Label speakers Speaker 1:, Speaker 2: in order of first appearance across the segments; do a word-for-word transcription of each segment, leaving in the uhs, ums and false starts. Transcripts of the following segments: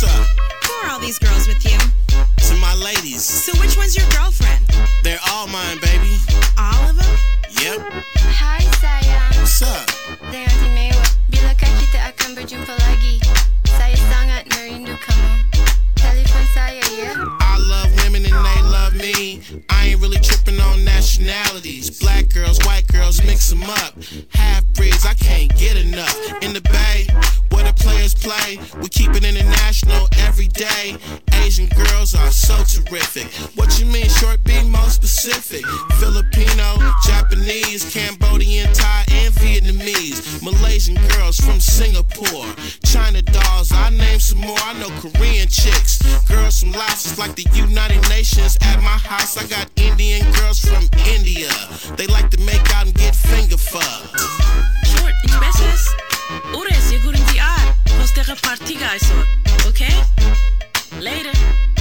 Speaker 1: What's up?
Speaker 2: Who are all these girls with you?
Speaker 1: To my ladies.
Speaker 2: So which one's your girlfriend?
Speaker 1: They're all mine, baby.
Speaker 2: All of them?
Speaker 1: Yep.
Speaker 3: Hai sayang.
Speaker 1: What's up?
Speaker 3: Dengan istimewa bila kita akan berjumpa lagi. Saya sangat merindu kamu. Telefon saya ya.
Speaker 1: I love women and they love me. I ain't really tripping on nationalities. Black girls, white girls, mix them up. Half breeds, I can't get enough. In the Bay, where the players play, we keep it international every day. Asian girls are so terrific. What you mean, short B, more specific? Filipino, Japanese, Cambodian, Thai, and Vietnamese. Malaysian girls from Singapore. China dolls, I name some more. I know Korean chicks. Girls from Laos, it's like the United Nations. At my house, I got Indian girls from India. They like to make out and get finger fucked.
Speaker 4: Short, ich besses. Ures, je går inte är. Hos dere party guys, okay? Later.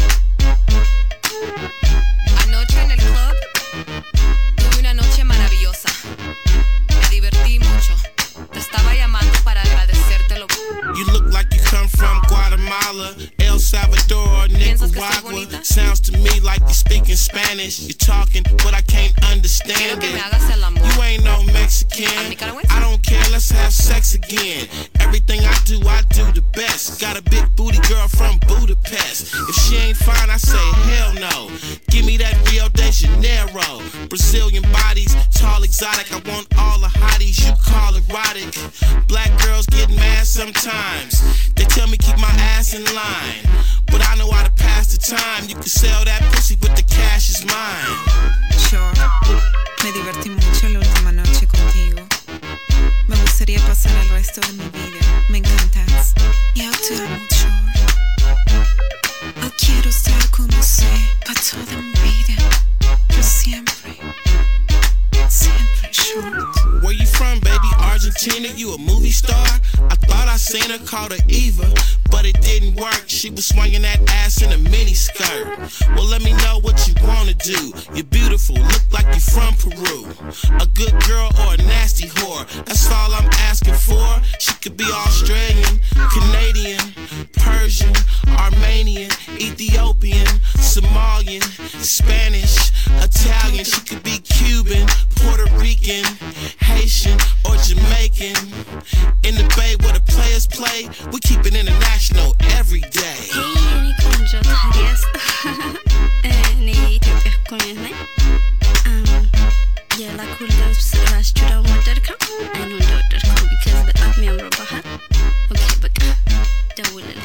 Speaker 5: Anoche en el club tuve una noche maravillosa. Me divertí mucho. Te estaba llamando para agradecértelo.
Speaker 1: You look like you come from Guatemala, El Salvador, or Nicaragua. Sounds to me like you're speaking Spanish. You're talking, but I can't understand it. You ain't no Mexican. I don't care, let's have sex again. Everything I do, I do the best. Got a big booty girl from Budapest. If she ain't fine, I say hell no. Give me that Rio de Janeiro. Brazilian bodies, tall, exotic. I want all the hotties you call erotic. Black girls get mad sometimes. They tell me keep my ass in line, but I know how to pass the time. You can sell that pussy, but the cash is mine.
Speaker 2: Sure. Me divertí mucho la última noche contigo. Me gustaría pasar el resto de mi vida. Me encantas. Yo te amo, Shore. Yo quiero estar con você para toda mi vida. Por siempre. Siempre, Shore.
Speaker 1: Where you from, baby? Argentina? You a movie star? I thought I seen her, called her Eva, but it didn't work. She was swinging that ass in a mini skirt. Well, let me know what you wanna do. You're beautiful, look like you're from Peru. A good girl or a nasty whore, that's all I'm asking for. She could be Australian, Canadian, Persian, Armenian, Ethiopian, Somalian, Spanish, Italian. She could be Cuban, Puerto Rican, Haitian, or Jamaican. In the Bay where the players play, we keep it international every day.
Speaker 3: Hej, ni konjo Therese. Ni ኢትዮጵያ እኮ ነኝ። አም የላኩልህ ስራችሁ ደግሞ ወደድከው? አይ ነው እንደወደድከው because በጣም የሚያምርብሃል። ኦኬ በቃ ደውልልኝ።